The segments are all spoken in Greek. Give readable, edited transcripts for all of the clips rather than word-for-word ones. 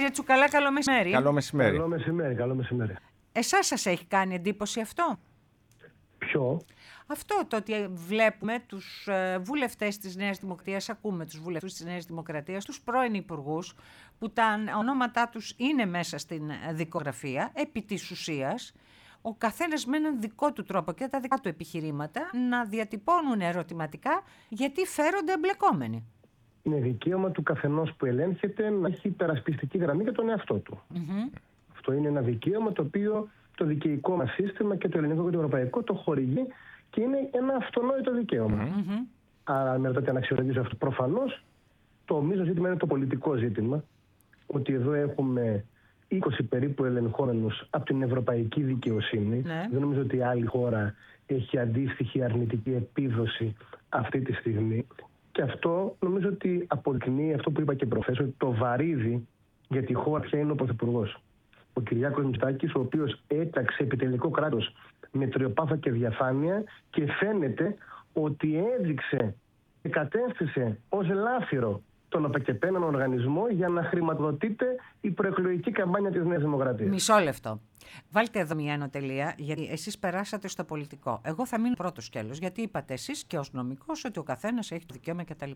Κύριε Τσουκαλά, καλό μεσημέρι. Καλό μεσημέρι. Καλό μεσημέρι. Εσάς σας έχει κάνει εντύπωση αυτό? Ποιο? Αυτό το ότι βλέπουμε τους βουλευτές της Νέας Δημοκρατίας, ακούμε τους βουλευτές της Νέας Δημοκρατίας, τους πρώην υπουργούς, που τα ονόματά τους είναι μέσα στην δικογραφία, επί της ουσίας, ο καθένας με έναν δικό του τρόπο και τα δικά του επιχειρήματα να διατυπώνουν ερωτηματικά γιατί φέρονται εμπλεκόμενοι. Είναι δικαίωμα του καθενός που ελέγχεται να έχει υπερασπιστική γραμμή για τον εαυτό του. Αυτό είναι ένα δικαίωμα το οποίο το δικαιικό μας σύστημα και το ελληνικό και το ευρωπαϊκό το χορηγεί και είναι ένα αυτονόητο δικαίωμα. Άρα με ρωτάτε να αξιολογήσω αυτό. Προφανώς το μείζον ζήτημα είναι το πολιτικό ζήτημα, ότι εδώ έχουμε 20 περίπου ελεγχόμενους από την ευρωπαϊκή δικαιοσύνη. Ναι. Δεν νομίζω ότι άλλη χώρα έχει αντίστοιχη αρνητική επίδοση αυτή τη στιγμή. Και αυτό νομίζω ότι αποδεικνύει αυτό που είπα και προχθές, ότι το βαρύδι για τη χώρα πια είναι ο Πρωθυπουργός. Ο Κυριάκος Μητσοτάκης, ο οποίος έταξε επιτελικό κράτος με τριοπάθεια και διαφάνεια και φαίνεται ότι έδειξε και κατέστησε ως λάφυρο τον απεκεπέναν οργανισμό για να χρηματοδοτείται η προεκλογική καμπάνια της Νέας Δημοκρατίας. Μισό λεπτό. Βάλτε εδώ μια ενωτελεία, γιατί εσείς περάσατε στο πολιτικό. Εγώ θα μείνω πρώτο σκέλος, γιατί είπατε εσείς και ως νομικός ότι ο καθένας έχει το δικαίωμα κτλ.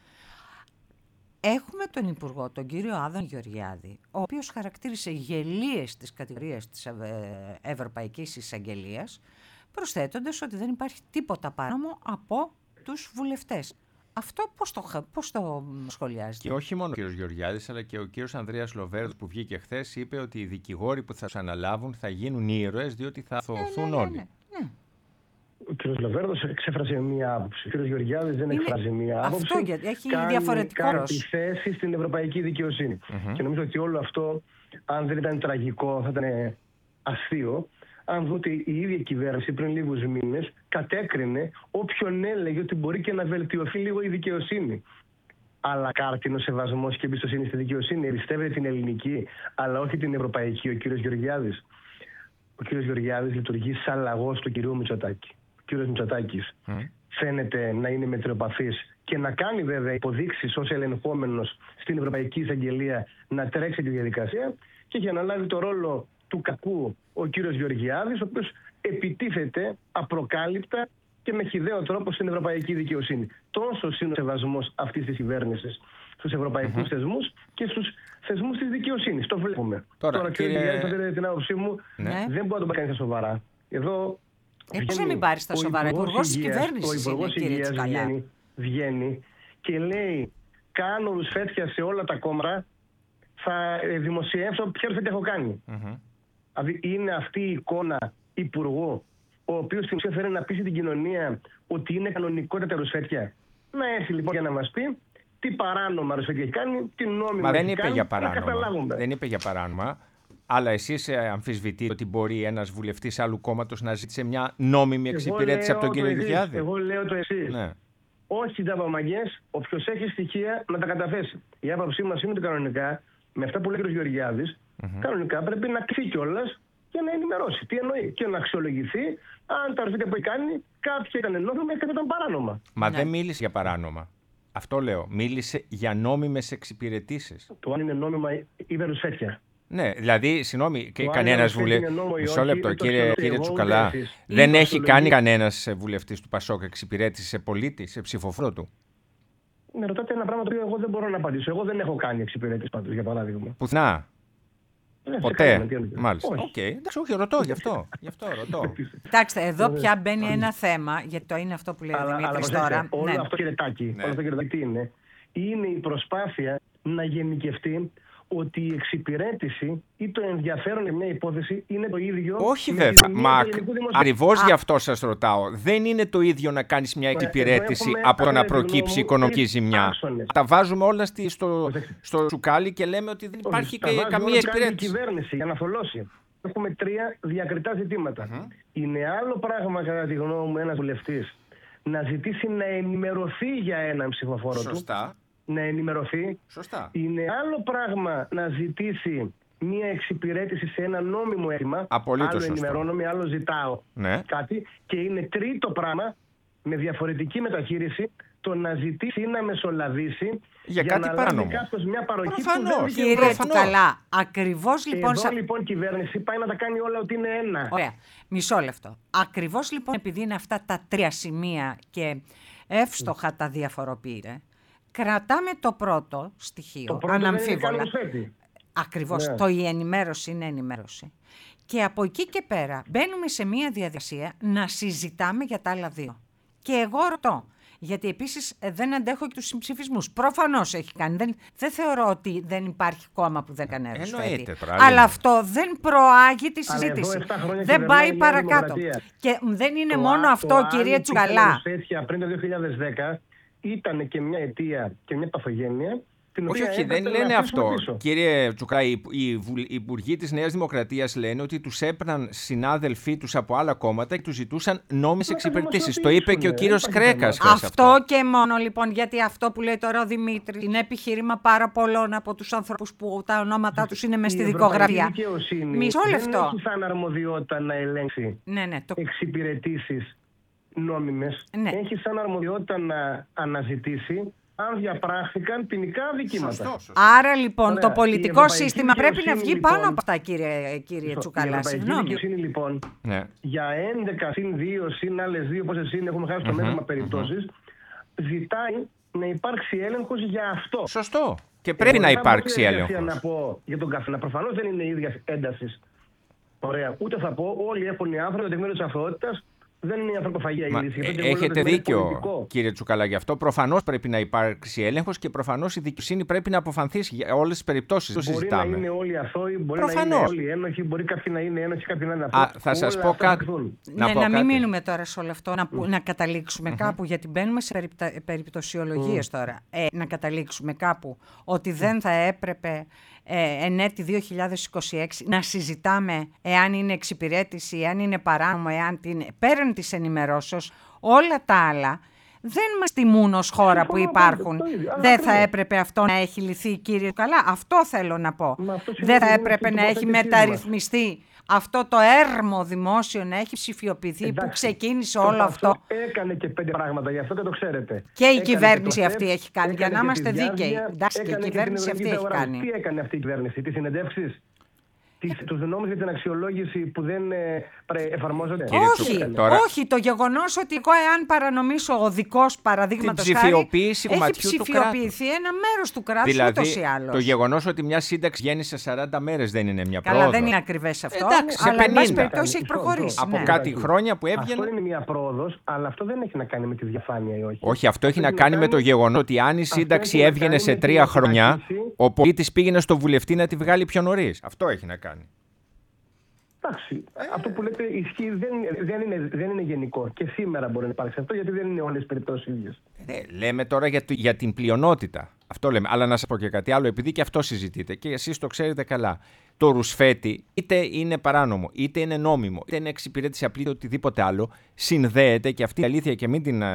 Έχουμε τον Υπουργό, τον κύριο Άδωνη Γεωργιάδη, ο οποίος χαρακτήρισε γελίες τις κατηγορίες της Ευρωπαϊκής Εισαγγελίας, προσθέτοντας ότι δεν υπάρχει τίποτα παράνομο από τους βουλευτές. Αυτό πώς το σχολιάζετε? Και όχι μόνο ο κύριος Γεωργιάδης, αλλά και ο κύριος Ανδρέας Λοβέρδος που βγήκε χθες, είπε ότι οι δικηγόροι που θα τους αναλάβουν θα γίνουν ήρωες, διότι θα αθωωωθούν όλοι. Ναι. Ο κ. Λοβέρδος εξέφρασε μία άποψη. Ο κ. Γεωργιάδης δεν εκφράζει μία άποψη. Αυτό γιατί έχει διαφορετικό κάνει τη θέση στην ευρωπαϊκή δικαιοσύνη. Και νομίζω ότι όλο αυτό, αν δεν ήταν τραγικό, θα ήταν αστείο. Αν δω ότι η ίδια κυβέρνηση πριν λίγους μήνες κατέκρινε όποιον έλεγε ότι μπορεί και να βελτιωθεί λίγο η δικαιοσύνη. Αλλά κάρτινο σεβασμός και εμπιστοσύνη στη δικαιοσύνη. Εριστεύεται την ελληνική, αλλά όχι την ευρωπαϊκή, ο κ. Γεωργιάδης. Ο κ. Γεωργιάδης λειτουργεί σαν λαγός του κ. Μητσοτάκη. Ο κ. Μητσοτάκης φαίνεται να είναι μετριοπαθής και να κάνει βέβαια υποδείξεις ως ελεγχόμενος στην Ευρωπαϊκή Εισαγγελία να τρέξει τη διαδικασία και έχει αναλάβει το ρόλο του κακού ο κύριος Γεωργιάδης, ο οποίος επιτίθεται απροκάλυπτα και με χυδαίο τρόπο στην ευρωπαϊκή δικαιοσύνη. Τόσο είναι ο σεβασμός αυτής της κυβέρνησης στους ευρωπαϊκούς θεσμούς και στους θεσμούς της δικαιοσύνης. Το βλέπουμε. Τώρα κύριε Γεωργιάδη, θα δείτε την άποψή μου, δεν μπορεί να το κάνει στα σοβαρά. Εδώ πώς να μην πάρει στα σοβαρά? Υπουργός της κυβέρνησης είναι, κύριε Τσουκαλά. Βγαίνει και λέει: κάνω ρουσφέτια σε όλα τα κόμματα, θα δημοσιεύσω ποια ρουσφέτια έχω κάνει. Δηλαδή είναι αυτή η εικόνα υπουργού, ο οποίος στην ουσία θέλει να πείσει την κοινωνία ότι είναι κανονικότατα ρουσφέτια. Να έρθει λοιπόν για να μας πει τι παράνομα ρουσφέτια έχει κάνει, τι νόμιμα Μα δεν έχει είπε κάνει, για να παράνομα. καταλάβουμε. Δεν είπε για παράνομα. Αλλά εσείς αμφισβητείτε ότι μπορεί ένας βουλευτής άλλου κόμματος να ζήτησε μια νόμιμη εξυπηρέτηση από τον κύριο Γεωργιάδη? Εγώ λέω το εξής. Ναι. Όχι τα παμαγιές, όποιος έχει στοιχεία να τα καταθέσει. Η άποψή μας είναι ότι κανονικά, με αυτά που λέει ο κ. Γεωργιάδης, κανονικά πρέπει να κρυφεί κιόλας και να ενημερώσει. Τι εννοεί? Και να αξιολογηθεί αν τα ρουσφέτια που έχει κάνει κάποια ήταν νόμιμα και κάποια ήταν παράνομα. Μα δεν μίλησε για παράνομα. Αυτό λέω. Μίλησε για νόμιμες εξυπηρετήσεις. Το αν είναι νόμιμα ή ρουσφέτια. Ναι, δηλαδή, συγγνώμη, Το κανένας αν είναι νόμο ή Μισό όχι, λεπτό, το ξέρω κύριε εγώ, Τσουκαλά. ούτε εσείς. Δεν Η έχει αξιολογή- κάνει κανένας βουλευτής του Πασόκ εξυπηρέτηση σε πολίτη, σε ψηφοφόρο του? Με ρωτάτε ένα πράγμα το οποίο εγώ δεν μπορώ να απαντήσω. Εγώ δεν έχω κάνει εξυπηρέτηση πάντως, για παράδειγμα. Πουθενά. Σε Ποτέ. κανένα, τι εννοείτε? Μάλιστα. Όχι. Οκ. Εντάξει, όχι, ρωτώ γι' αυτό. Γι' αυτό ρωτώ. Κοιτάξτε, εδώ πια μπαίνει ένα θέμα, γιατί το είναι αυτό που λέει ο Δημήτρης προσέξτε, τώρα. όλο Ναι. αυτό, κύριε Τάκη, όλο αυτό, κύριε Τάκη, τι είναι? Είναι η προσπάθεια να γενικευτεί ότι η εξυπηρέτηση ή το ενδιαφέρον για μια υπόθεση είναι το ίδιο. Όχι με βέβαια. τη ζημία Μα του ελληνικού δημοσίου. ακριβώς γι' αυτό σας ρωτάω. Δεν είναι το ίδιο να κάνεις μια εξυπηρέτηση έχουμε, από το να κατά τη προκύψει γνώμη μου, οικονομική τρεις ζημιά. άξονες. Τα βάζουμε όλα στο τσουκάλι και λέμε ότι δεν υπάρχει Τα βάζει καμία όλα, κάνει η εξυπηρέτηση. κυβέρνηση για να θολώσει. Έχουμε τρία διακριτά ζητήματα. Είναι άλλο πράγμα, κατά τη γνώμη μου, ένας βουλευτής να ζητήσει να ενημερωθεί για έναν ψηφοφόρο του. Σωστά. Να ενημερωθεί. Σωστά. Είναι άλλο πράγμα να ζητήσει μία εξυπηρέτηση σε ένα νόμιμο αίτημα. Απολύτως άλλο σωστό. ενημερώνομαι, άλλο ζητάω Ναι. κάτι. Και είναι τρίτο πράγμα, με διαφορετική μεταχείριση, στο να ζητήσει ή να μεσολαβήσει για κάτι να παράνομο. λάβει κάποιος μια παροχή Προφανώς. που δεν Κύριε Τσουκαλά, ακριβώς λοιπόν... Εδώ λοιπόν η κυβέρνηση πάει να τα κάνει όλα ότι είναι ένα. Ωραία. Μισό λεπτό. Ακριβώς λοιπόν επειδή είναι αυτά τα τρία σημεία και εύστοχα τα διαφοροποιείται, κρατάμε το πρώτο στοιχείο, Το πρώτο αναμφίβολα. Ακριβώς. Ναι. Η ενημέρωση είναι ενημέρωση. Και από εκεί και πέρα μπαίνουμε σε μια διαδικασία να συζητάμε για τα άλλα δύο. Και εγώ ρωτώ, γιατί επίσης δεν αντέχω και τους συμψηφισμούς. Προφανώς έχει κάνει. Δεν θεωρώ ότι δεν υπάρχει κόμμα που δεν κάνει Ρουσφέτη. Αλλά αυτό δεν προάγει τη συζήτηση. Δεν πάει παρακάτω. Και δεν είναι μόνο αυτό, κυρία Τσουκαλά. Πριν το 2010 ήταν και μια αιτία και μια παθογένεια. Όχι, δεν λένε αυτό. Κύριε Τσουκαλά, οι υπουργοί της Νέας Δημοκρατίας λένε ότι τους έπαιρναν συνάδελφοί τους από άλλα κόμματα και τους ζητούσαν νόμιμες εξυπηρετήσεις. Το είπε και ο κύριος Κρέκας. Αυτό και μόνο λοιπόν, γιατί αυτό που λέει τώρα ο Δημήτρης είναι επιχείρημα πάρα πολλών από τους ανθρώπους που τα ονόματά τους είναι μες στη δικογραφία. Μισό λεπτό. Δεν έχει σαν αρμοδιότητα να ελέγξει εξυπηρετήσεις νόμιμες. Έχει σαν αρμοδιότητα να αναζητήσει αν διαπράχθηκαν ποινικά δικήματα. Άρα λοιπόν το πολιτικό σύστημα πρέπει να βγει πάνω από αυτά, κύριε Τσουκαλά. Η Ευρωπαϊκή Δικαιοσύνη λοιπόν για 11 συν 2 συν άλλες 2 πόσες συν έχουμε χάσει το μέτρημα περιπτώσεις, ζητάει να υπάρξει έλεγχος για αυτό. Σωστό. Και πρέπει να υπάρξει έλεγχος. Να πω για τον καθένα. Προφανώς δεν είναι ίδιας έντασης. Ωραία. Ούτε θα πω όλοι έχουν οι άνθρωποι το τεκμήριο της αθωότητας. Δεν είναι η ανθρωποφαγία η λύση. Έχετε δίκιο, κύριε Τσουκαλά, γι' αυτό προφανώς πρέπει να υπάρξει έλεγχος και προφανώς η δικαιοσύνη πρέπει να αποφανθεί για όλες τις περιπτώσεις. Το συζητάμε. Μπορεί να είναι όλοι αθώοι, μπορεί να είναι όλοι ένοχοι, μπορεί κάποιοι να είναι ένοχοι, κάποιοι να είναι αθώοι. Θα σας πω κάτι. Να μην μείνουμε τώρα σε όλο αυτό, να καταλήξουμε κάπου, γιατί μπαίνουμε σε περιπτωσιολογίες τώρα. Να καταλήξουμε κάπου ότι δεν θα έπρεπε εν έτη 2026 να συζητάμε εάν είναι εξυπηρέτηση, εάν είναι παράνομο, εάν πέραν της ενημερώσεως, όλα τα άλλα δεν μας τιμούν ως χώρα που υπάρχουν. Δεν θα έπρεπε αυτό να έχει λυθεί, κύριε Τσουκαλά? Αυτό θέλω να πω. Δεν θα έπρεπε να έχει μεταρρυθμιστεί αυτό το έρμο δημόσιο, να έχει ψηφιοποιηθεί, που ξεκίνησε όλο αυτό? Έκανε και 5 πράγματα, γι' αυτό και το ξέρετε. Και η κυβέρνηση αυτή έχει κάνει, για να είμαστε δίκαιοι. Εντάξει, και η κυβέρνηση αυτή έχει κάνει. Τι έκανε αυτή η κυβέρνηση? Τις συνεντεύξεις, τους νόμους για την αξιολόγηση που δεν εφαρμόζονται? Όχι, το γεγονός ότι εγώ, εάν παρανομήσω οδικός, παραδείγματος χάρη, έχει ψηφιοποιηθεί ένα μέρος του κράτους, δηλαδή, ούτως ή άλλως. Το γεγονός ότι μια σύνταξη γέννησε 40 μέρες δεν είναι μια πρόοδος? Καλά, δεν είναι ακριβές αυτό. Εντάξει, αλλά εν πάση περιπτώσει έχει προχωρήσει. Από κάτι χρόνια που έβγαινε. Αυτό είναι μια πρόοδος, αλλά αυτό δεν έχει να κάνει με τη διαφάνεια ή όχι. Όχι, αυτό έχει να κάνει με το γεγονός ότι αν η σύνταξη έβγαινε σε 3 χρόνια, ο πολίτης πήγαινε στο βουλευτή να τη βγάλει πιο νωρίς. Αυτό έχει να κάνει. Εντάξει, αυτό που λέτε ισχύει, δεν είναι γενικό. Και σήμερα μπορεί να υπάρξει αυτό, γιατί δεν είναι όλες οι περιπτώσεις ίδιες. Λέμε τώρα για την πλειονότητα. Αυτό λέμε. Αλλά να σας πω και κάτι άλλο, επειδή και αυτό συζητείτε και εσείς το ξέρετε καλά. Το ρουσφέτη, είτε είναι παράνομο, είτε είναι νόμιμο, είτε είναι εξυπηρέτηση απλή, είτε οτιδήποτε άλλο, συνδέεται, και αυτή η αλήθεια και μην την.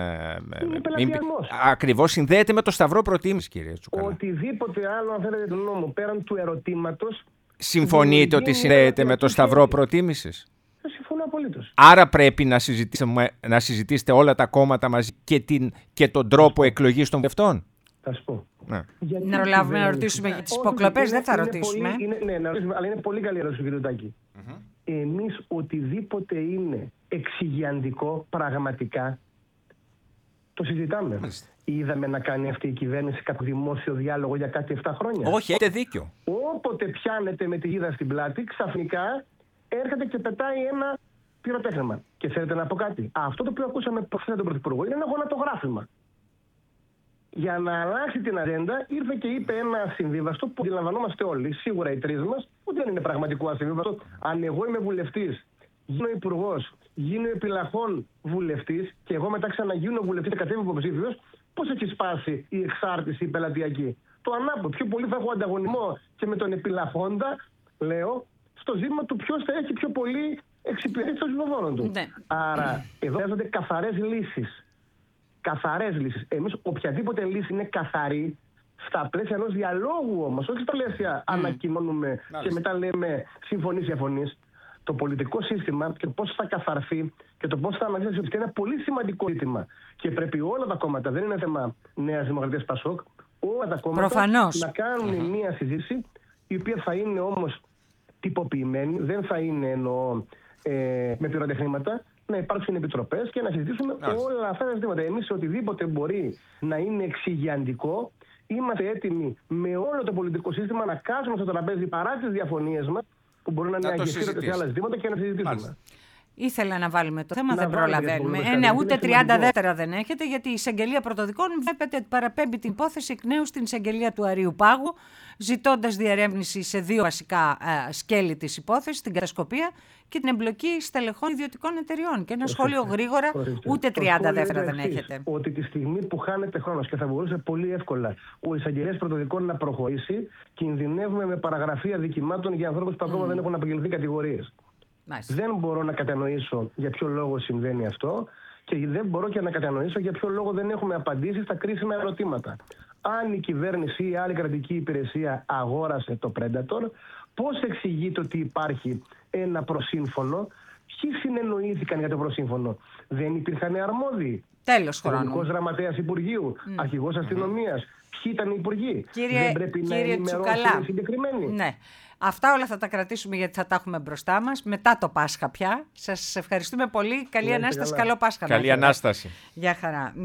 Ακριβώς συνδέεται με το σταυρό προτίμησης, κύριε Τσουκαλά. Οτιδήποτε άλλο, αν θέλετε, τον νόμο πέραν του ερωτήματος. Συμφωνείτε ότι συνδέεται με το σταυρό προτίμησης? Συμφωνώ απολύτως. Άρα πρέπει να συζητήσετε όλα τα κόμματα μαζί και τον τρόπο εκλογής των βουλευτών. Θα σου πω. Να προλάβουμε να ρωτήσουμε για τις υποκλοπές, δεν θα ρωτήσουμε. Αλλά είναι πολύ καλή ερώτηση, κύριε Τάκη. Εμείς οτιδήποτε είναι εξηγιαντικό πραγματικά το συζητάμε. Είδαμε να κάνει αυτή η κυβέρνηση κάποιο δημόσιο διάλογο για κάτι 7 χρόνια? Όχι, έχετε δίκιο. Όποτε πιάνεται με τη γίδα στην πλάτη, ξαφνικά έρχεται και πετάει ένα πυροτέχνημα. Και θέλετε να πω κάτι? Αυτό το οποίο ακούσαμε προχθές τον Πρωθυπουργό είναι ένα γονατογράφημα. Για να αλλάξει την ατζέντα, ήρθε και είπε ένα συμβίβαστο που αντιλαμβανόμαστε όλοι, σίγουρα οι τρεις μας, που δεν είναι πραγματικό ασυμβίβαστο. Αν εγώ είμαι βουλευτής, γίνω υπουργός, γίνω επιλαχών βουλευτής και εγώ μετά ξαναγίνω βουλευτής και κατέβω υποψήφιος, πώς έχει σπάσει η εξάρτηση η πελατειακή? Το ανάποδο. Πιο πολύ θα έχω ανταγωνισμό και με τον επιλαχόντα, λέω, στο ζήτημα του ποιος θα έχει πιο πολύ εξυπηρέτηση των ψηφοφόρων του. Ναι. Άρα, εδώ χρειάζονται καθαρές λύσεις. Καθαρές λύσεις. Εμείς οποιαδήποτε λύση είναι καθαρή, στα πλαίσια ενός διαλόγου όμως, όχι στα πλαίσια ανακοινώνουμε και μετά λέμε συμφωνείς ή αφωνείς. Το πολιτικό σύστημα και πώς θα καθαρθεί και το πώς θα αναζητήσει είναι ένα πολύ σημαντικό ζήτημα. Και πρέπει όλα τα κόμματα, δεν είναι θέμα Νέας Δημοκρατίας Πασόκ, όλα τα κόμματα Προφανώς να κάνουν μια συζήτηση, η οποία θα είναι όμως τυποποιημένη, δεν θα είναι με πυροτεχνήματα, να υπάρξουν επιτροπές και να συζητήσουμε όλα αυτά τα ζητήματα. Εμείς οτιδήποτε μπορεί να είναι εξηγιαντικό, είμαστε έτοιμοι με όλο το πολιτικό σύστημα να κάτσουμε στο τραπέζι παρά τις διαφωνίες μας, που μπορεί να είναι αγγελίες σε άλλα ζητήματα, και να συζητήσουμε. Ήθελα να βάλουμε το θέμα, δεν προλαβαίνουμε. Ούτε 30 δεύτερα δεν έχετε, γιατί η εισαγγελία πρωτοδικών βλέπετε ότι παραπέμπει την υπόθεση εκ νέου στην εισαγγελία του Αρείου Πάγου, ζητώντας διερεύνηση σε 2 βασικά σκέλη της υπόθεσης, την κατασκοπία και την εμπλοκή στελεχών ιδιωτικών εταιριών. Και ένα σχόλιο γρήγορα, ούτε 30 δεύτερα δεν έχετε. Ότι τη στιγμή που χάνεται χρόνος και θα μπορούσε πολύ εύκολα ο εισαγγελέας πρωτοδικών να προχωρήσει, κινδυνεύουμε με παραγραφή αδικημάτων για ανθρώπους που ακόμα δεν έχουν απαγγελθεί κατηγορίες. Δεν μπορώ να κατανοήσω για ποιο λόγο συμβαίνει αυτό και δεν μπορώ και να κατανοήσω για ποιο λόγο δεν έχουμε απαντήσει στα κρίσιμα ερωτήματα. Αν η κυβέρνηση ή άλλη κρατική υπηρεσία αγόρασε το Predator, πώς εξηγείται ότι υπάρχει ένα προσύμφωνο, ποιοι συνεννοήθηκαν για το προσύμφωνο, δεν υπήρχαν αρμόδιοι. Τέλος χρόνου. Γενικός Γραμματέας Υπουργείου, Αρχηγός Αστυνομίας, ποιοι ήταν οι υπουργοί. Δεν πρέπει να ενημερώσουν συγκεκριμένοι. Ναι. Αυτά όλα θα τα κρατήσουμε γιατί θα τα έχουμε μπροστά μας μετά το Πάσχα πια. Σας ευχαριστούμε πολύ. Καλή Ανάσταση, καλό Πάσχα. Καλή Ανάσταση. Γεια χαρά.